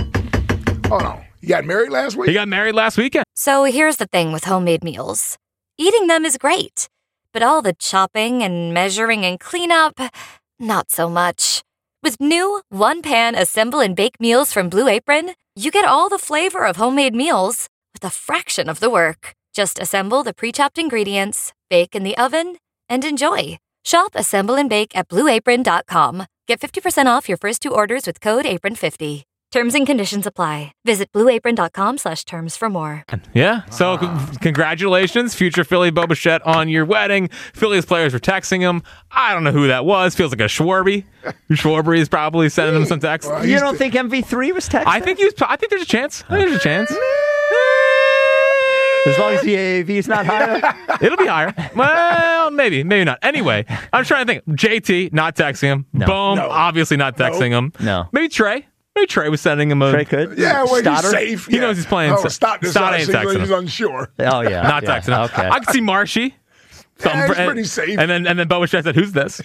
Hold on. You got married last week? He got married last weekend. So here's the thing with homemade meals. Eating them is great, but all the chopping and measuring and cleanup, not so much. With new one-pan assemble and bake meals from Blue Apron, you get all the flavor of homemade meals with a fraction of the work. Just assemble the pre-chopped ingredients, bake in the oven, and enjoy. Shop Assemble and Bake at blue apron dot com. Get fifty percent off your first two orders with code apron fifty. Terms and conditions apply. Visit blue apron dot com slash terms for more. Yeah. So c- congratulations, future Philly Bo Bichette, on your wedding. Phillies players were texting him. I don't know who that was. Feels like a Schwarby. Schwarby is probably sending him some texts. Well, You don't think M V three was texting? I think he was. I think there's a chance. I think there's a chance. As long as the A A V is not higher. It'll be higher. Well, maybe, maybe not. Anyway, I'm trying to think. J T, not texting him. No. Boom, No. obviously not texting him. No. Maybe Trey. Maybe Trey was sending him a. Trey could. Yeah, well, Stoddard? he's safe. He yeah. knows he's playing. Oh, stop this. Stott out. ain't He's- texting He's him. unsure. Oh yeah. Not yeah. texting him. Okay. I could see Marshy. Yeah, he's and, pretty safe. And then and then Bo Bichette said, "Who's this?"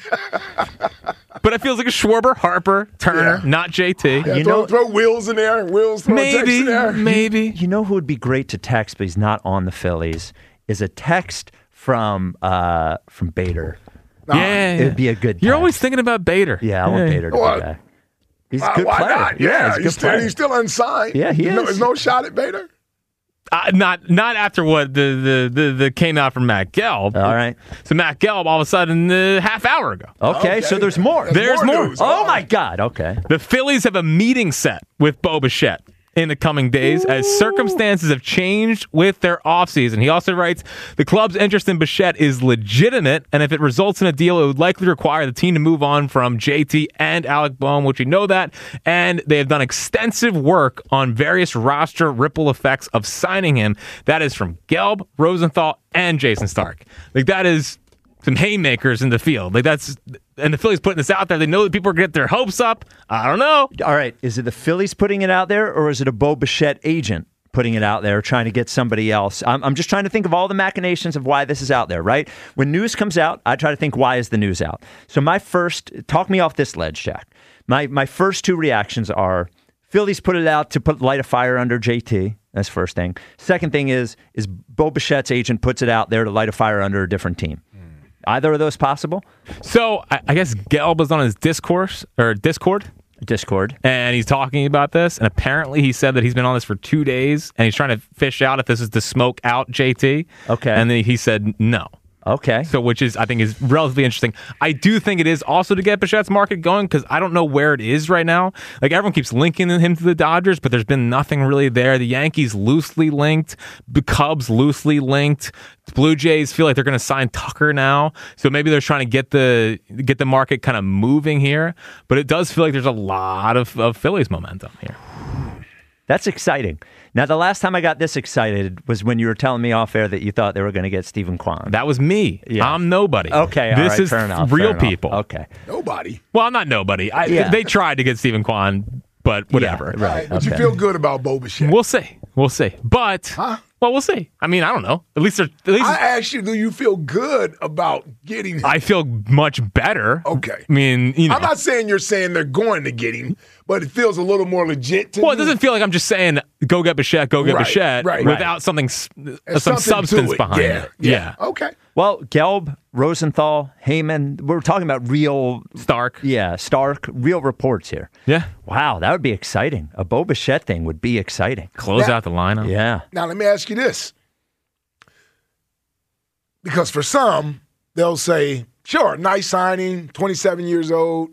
But it feels like a Schwarber, Harper, Turner, Yeah. not J T. Yeah, You throw, know- throw wheels in there. Wheels, throw text Maybe, in there. maybe. You know who would be great to text, but he's not on the Phillies, is a text from uh, from Bader. Yeah, It'd be a good You're text. always thinking about Bader. Yeah, I want Yeah. Bader to Well, be that. He's a Why, good why player. not? Yeah, Yeah, he's a good he's, still, player. he's still unsigned. Yeah, he There's no- is. There's no shot at Bader. Uh, not not after what the the, the, the came out from Matt Gelb. All right. So Matt Gelb all of a sudden a half hour ago. Okay, so there's more. There's more. news. Oh my God. Okay. The Phillies have a meeting set with Bo Bichette in the coming days as circumstances have changed with their offseason. He also writes, the club's interest in Bichette is legitimate, and if it results in a deal, it would likely require the team to move on from J T and Alec Boehm, which we know that, and they have done extensive work on various roster ripple effects of signing him. That is from Gelb, Rosenthal, and Jason Stark. Like, that is some haymakers in the field. Like, that's... And the Phillies putting this out there. They know that people are going to get their hopes up. I don't know. All right. Is it the Phillies putting it out there, or is it a Bo Bichette agent putting it out there, trying to get somebody else? I'm, I'm just trying to think of all the machinations of why this is out there, right? When news comes out, I try to think, why is the news out? So my first, talk me off this ledge, Jack. My my first two reactions are, Phillies put it out to put light a fire under J T. That's first thing. Second thing is, is Bo Bichette's agent puts it out there to light a fire under a different team. Either of those possible? So I, I guess Gelb was on his discourse or Discord, Discord, and he's talking about this. And apparently, he said that he's been on this for two days, and he's trying to fish out if this is to smoke out J T. Okay, and then he said no. Okay. So, which is, I think, is relatively interesting. I do think it is also to get Bichette's market going because I don't know where it is right now. Like, everyone keeps linking him to the Dodgers, but there's been nothing really there. The Yankees loosely linked, the Cubs loosely linked. The Blue Jays feel like they're going to sign Tucker now, so maybe they're trying to get the get the market kind of moving here. But it does feel like there's a lot of, of Phillies momentum here. That's exciting. Now, the last time I got this excited was when you were telling me off air that you thought they were going to get Stephen Kwan. That was me. Yeah. I'm nobody. Okay, all this right, is fair enough, real fair enough. people. Okay. Nobody. Well, I'm not nobody. I, Yeah. They tried to get Stephen Kwan, but whatever. Yeah, right. Right. But okay. you feel good about Bo Bichette. We'll see. We'll see. But Huh? Well, we'll see. I mean, I don't know. At least, they're, at least I asked you, do you feel good about getting him? I feel much better. Okay. I mean, you know. I'm not saying you're saying they're going to get him, but it feels a little more legit to Well, me. it doesn't feel like I'm just saying, go get Bichette, go get Right, Bichette, right, without right. something, uh, There's some something to substance it. behind yeah, it. Yeah. Okay. Well, Gelb, Rosenthal, Heyman, we're talking about real Stark. Yeah, Stark, real reports here. Yeah. Wow, that would be exciting. A Bo Bichette thing would be exciting. Close Now- out the lineup. Yeah. Now, let me ask you this. Because for some, they'll say, sure, nice signing, twenty-seven years old.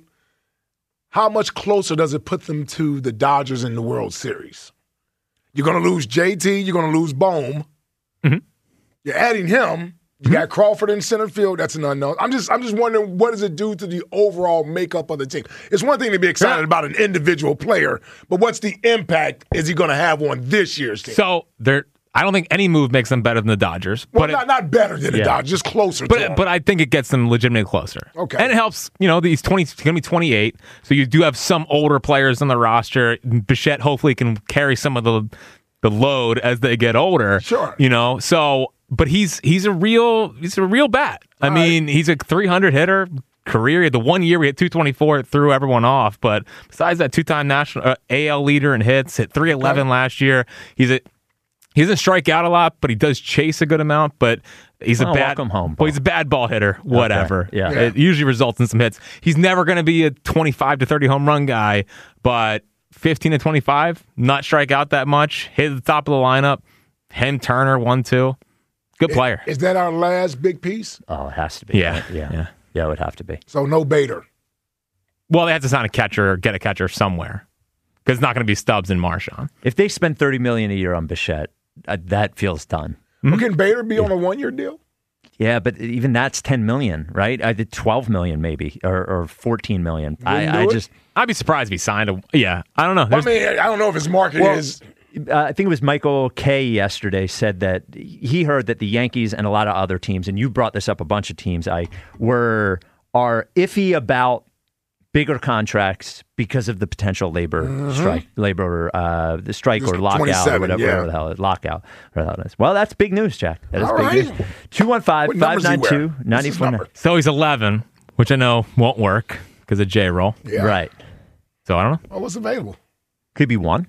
How much closer does it put them to the Dodgers in the World Series? You're going to lose J T. You're going to lose Bohm. Mm-hmm. You're adding him. You got Crawford in center field. That's an unknown. I'm just, I'm just wondering, what does it do to the overall makeup of the team? It's one thing to be excited about an individual player, but what's the impact is he going to have on this year's team? So they're. I don't think any move makes them better than the Dodgers. Well, but not, it, not better than the Yeah. Dodgers, just closer to but them. but I think it gets them legitimately closer. Okay. And it helps. You know, he's twenty. He's going to be twenty-eight. So you do have some older players on the roster. Bichette hopefully can carry some of the the load as they get older. Sure. You know. So, but he's he's a real he's a real bat. I All mean, he's a three hundred hitter. Career, he had the one year we had two twenty-four, it threw everyone off. But besides that, two-time national uh, A L leader in hits, hit three eleven Okay. last year. He's a He doesn't strike out a lot, but he does chase a good amount. But he's Well, Oh, a bad welcome home, well, he's a bad ball hitter. Whatever. Yeah. Yeah. It usually results in some hits. He's never going to be a twenty-five to thirty home run guy, but fifteen to twenty-five, not strike out that much. Hit at the top of the lineup. Him, Turner, one, two. Good player. Is that our last big piece? Oh, it has to be. Yeah, right? Yeah. yeah. Yeah, it would have to be. So no Bader. Well, they have to sign a catcher or get a catcher somewhere because it's not going to be Stubbs and Marshawn. If they spend thirty million dollars a year on Bichette, uh, that feels done. Well, can Bader be on a one-year deal? Yeah, but even that's ten million dollars, right? I did twelve million dollars maybe, or, or fourteen million dollars. Wouldn't I, I do it? just, I'd be surprised if he signed a. Yeah, I don't know. Well, I There's- mean, I don't know if his market Well, is. Uh, I think it was Michael Kay yesterday said that he heard that the Yankees and a lot of other teams, and you brought this up a bunch of teams, I were are iffy about bigger contracts because of the potential labor strike, labor uh, the strike Just or lockout or twenty-seven, whatever, yeah. whatever the hell it- lockout. Whatever the hell it is. Well, that's big news, Jack. That is All big right. news. two one five, What five numbers he nine two, wear? What's nine his four number? So he's eleven, which I know won't work because of J roll. Yeah. Right. So I don't know. Oh, what's available? Could be one.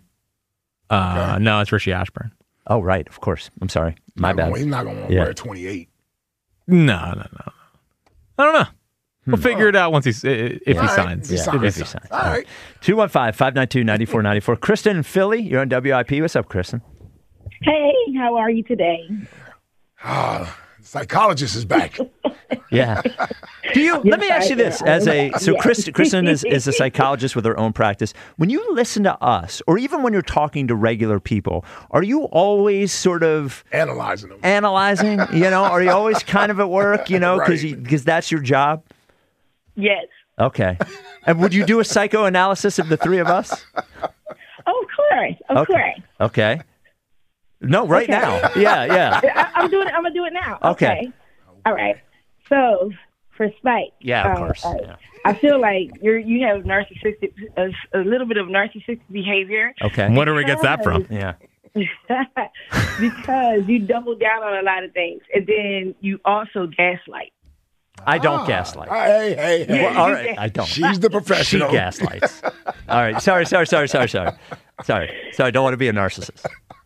Uh, Okay. No, it's Rishi Ashburn. Oh, right. Of course. I'm sorry. My Not gonna- bad. He's not going to Yeah. wear twenty-eight. No, no, no. I don't know. We'll figure it out once he's if Yeah. he All right. signs. He Yeah, signs. if he signs. All right. two one five, five nine two, nine four nine four. Kristen in Philly, you're on W I P. What's up, Kristen? Hey, how are you today? Ah, psychologist is back. Yeah. Do you? let me ask you this: as a so, Yes. Chris, Kristen is, is a psychologist with her own practice. When you listen to us, or even when you're talking to regular people, are you always sort of Analyzing them. analyzing? You know, are you always kind of at work? You know, because Right. because that's your job. Yes. Okay. And would you do a psychoanalysis of the three of us? Of course. Of Okay. course. Okay. No, right Okay. now. Yeah, yeah. I, I'm doing it. I'm gonna do it now. Okay. All right. So for Spike. Yeah, of uh, course. uh, Yeah. I feel like you're you have narcissistic a, a little bit of narcissistic behavior. Okay. Wonder where he gets that from. Yeah. Because you double down on a lot of things, and then you also gaslight. I don't Ah, gaslight. Hey, hey, hey. Well, all right, I don't. She's the She professional. gaslights. All right. Sorry, sorry, sorry, sorry, sorry. Sorry. Sorry. Don't want to be a narcissist.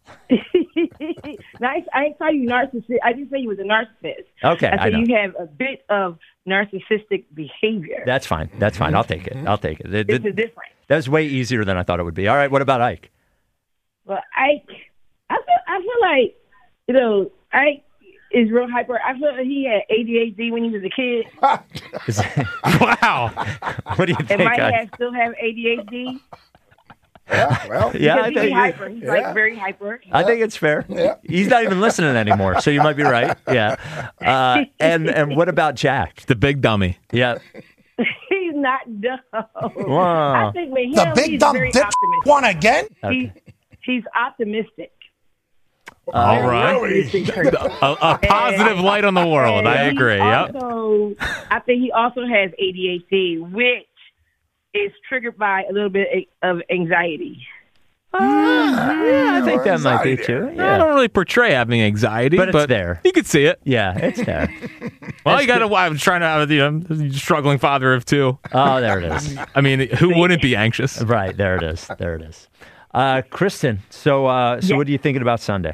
Now, I, I didn't call you narcissist. I didn't say you was a narcissist. Okay, I I said know. you have a bit of narcissistic behavior. That's fine. That's fine. I'll take it. I'll take it. It- it's a it- difference. that was way easier than I thought it would be. All right. What about Ike? Well, Ike, I feel, I feel like, you know, Ike is real hyper. I feel like he had A D H D when he was a kid. Is- Wow. what do you And think? might Ike? have still have A D H D. Yeah, well, Yeah, I Because he's think, hyper. He's yeah. like very hyper. I think it's fair. Yeah. He's not even listening anymore, so you might be right. Yeah. Uh, and and what about Jack? The big dummy. Yeah. He's not dumb. Wow. I think with him, The big he's dumb very dip optimistic. one again? He, he's optimistic. All right. Optimistic person. A, a positive light on the world. I And he agree. Yep. Also, I think he also has A D H D, which is triggered by a little bit of anxiety. Uh, yeah, I think that might be too. Yeah. I don't really portray having anxiety, but but it's there. You could see it. Yeah, it's there. Well, That's you got to. good. I was trying to have you know, struggling father of two. Oh, there it is. I mean, who wouldn't be anxious? Right, there it is. There it is. Uh, Kristen, so uh, so Yeah. what are you thinking about Sunday?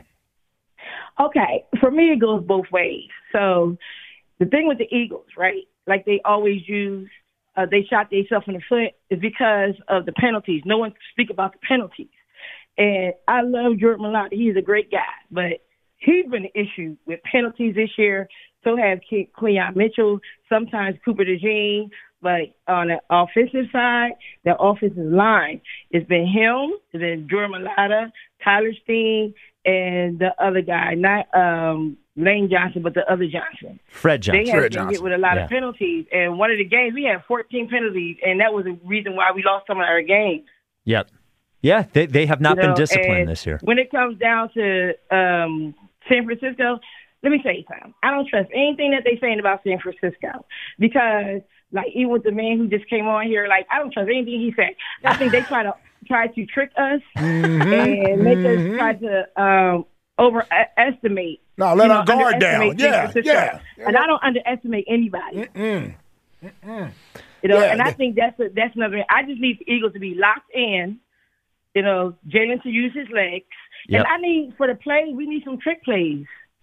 Okay, for me, it goes both ways. So the thing with the Eagles, right, like they always use, uh, they shot themselves in the foot, is because of the penalties. No one speak about the penalties. And I love Jordan Mailata. He's a great guy, but he's been an issue with penalties this year. So have Ke- Cleon Mitchell, sometimes Cooper DeJean. But on the offensive side, the offensive line, it's been him, it's been Jordan Mailata, Tyler Steen, and the other guy, not um, Lane Johnson, but the other Johnson. Fred Johnson. They have Fred been Johnson. hit with a lot Yeah. of penalties. And one of the games, we had fourteen penalties, and that was the reason why we lost some of our games. Yep. Yeah, they they have not You been know, disciplined and this year. When it comes down to um, San Francisco, let me tell you something. I don't trust anything that they're saying about San Francisco because, like, even with the man who just came on here, like, I don't trust anything he said. I think they try to try to trick us and make us try to um, overestimate. No, let you our know, guard down. underestimate San Yeah, Francisco. yeah. And I don't underestimate anybody. Mm-mm. Mm-mm. You know, Yeah, and I they- think that's a, that's another. I just need the Eagles to be locked in. You know, Jalen to use his legs, Yep. and I need for the play. We need some trick plays.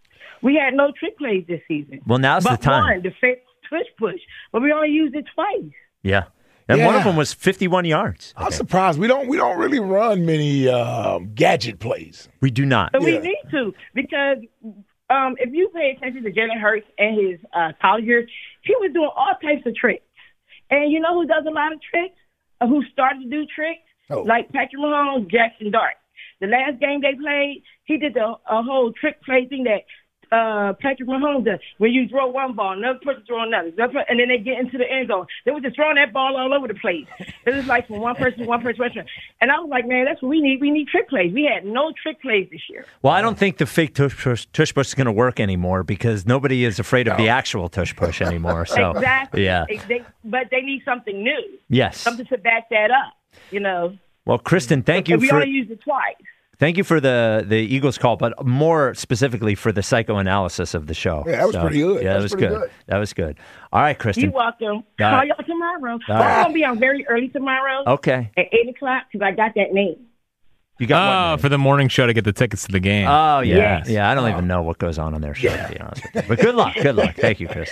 We had no trick plays this season. Well, now's but the time. One, the fake push push, but we only used it twice. Yeah. And one of Yeah. them was fifty-one yards. I'm surprised we don't we don't really run many um, gadget plays. We do not. But we Yeah. need to because um, if you pay attention to Jalen Hurts and his uh, college years, he was doing all types of tricks. And you know who does a lot of tricks? Or who started to do tricks? Oh. Like Patrick Mahomes, Jackson Dart. The last game they played, he did the, a whole trick play thing that uh, Patrick Mahomes does. When you throw one ball, another person throw another, another person, and then they get into the end zone. They were just throwing that ball all over the place. It was like from one person to one person, one person. And I was like, man, that's what we need. We need trick plays. We had no trick plays this year. Well, I don't think the fake tush push, tush push is going to work anymore because nobody is afraid of the actual tush push anymore. So, exactly. yeah. They, they, but they need something new. Yes. Something to back that up, you know. Well, Kristen, thank you And we for only used it twice. thank you for the, the Eagles call, but more specifically for the psychoanalysis of the show. Yeah, that was pretty good. Yeah, That that was was pretty good. good. That was good. All right, Kristen. You're welcome. All Call right. y'all tomorrow. All I'm right. going to be on very early tomorrow Okay. at eight o'clock because I got that name. You got Oh, one. for the morning show to get the tickets to the game. Oh, yeah. Yes. Yeah, I don't even know what goes on on their show, to be honest with you. But good luck. Good luck. Thank you, Chris.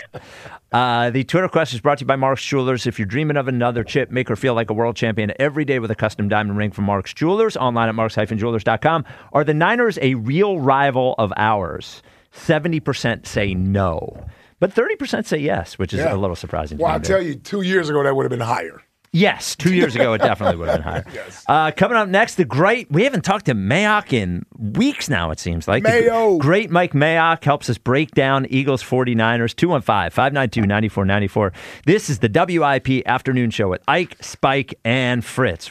Uh, the Twitter question is brought to you by Mark's Jewelers. If you're dreaming of another chip, make her feel like a world champion every day with a custom diamond ring from Mark's Jewelers, online at marks dash jewelers dot com. Are the Niners a real rival of ours? seventy percent say no, but thirty percent say yes, which is Yeah. a little surprising. Well, to I'll me. tell you, two years ago that would have been higher. Yes, two years ago it definitely would have been higher. Yes. Uh, coming up next, the great, we haven't talked to Mayock in weeks now, it seems like. The Mayo. gr- great Mike Mayock helps us break down Eagles forty-niners, two one five, five nine two, nine four nine four. This is the W I P Afternoon Show with Ike, Spike, and Fritz.